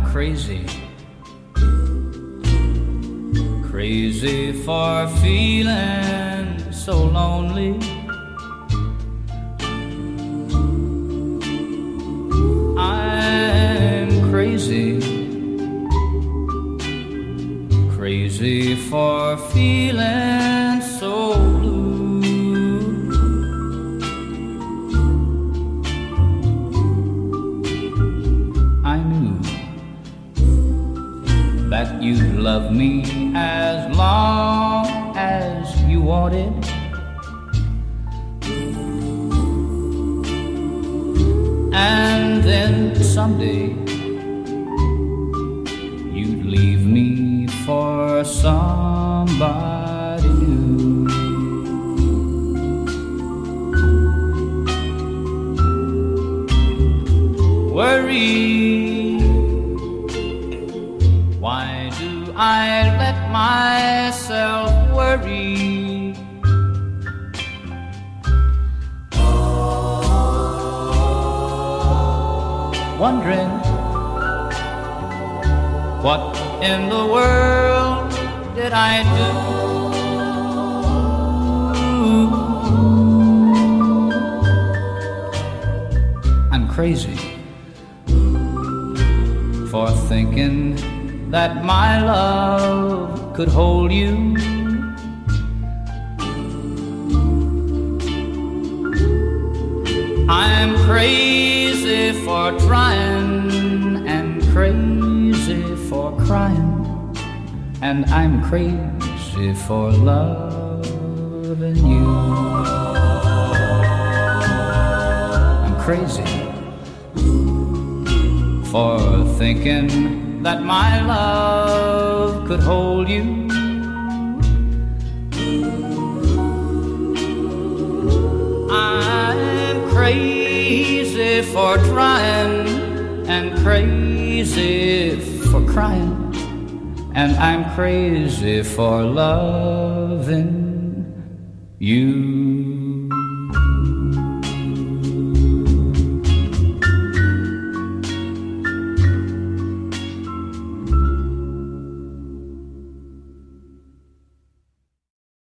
crazy, crazy for feeling so lonely. I'm crazy, crazy for feeling so blue. I knew that you'd love me as long as you wanted. And then someday you'd leave me for somebody new. Worry, why do I let myself worry? Wondering what in the world did I do? I'm crazy for thinking that my love could hold you. I'm crazy for trying and crazy for crying, and I'm crazy for loving you. I'm crazy for thinking that my love could hold you. I'm crazy for trying and crazy for crying, and I'm crazy for loving you.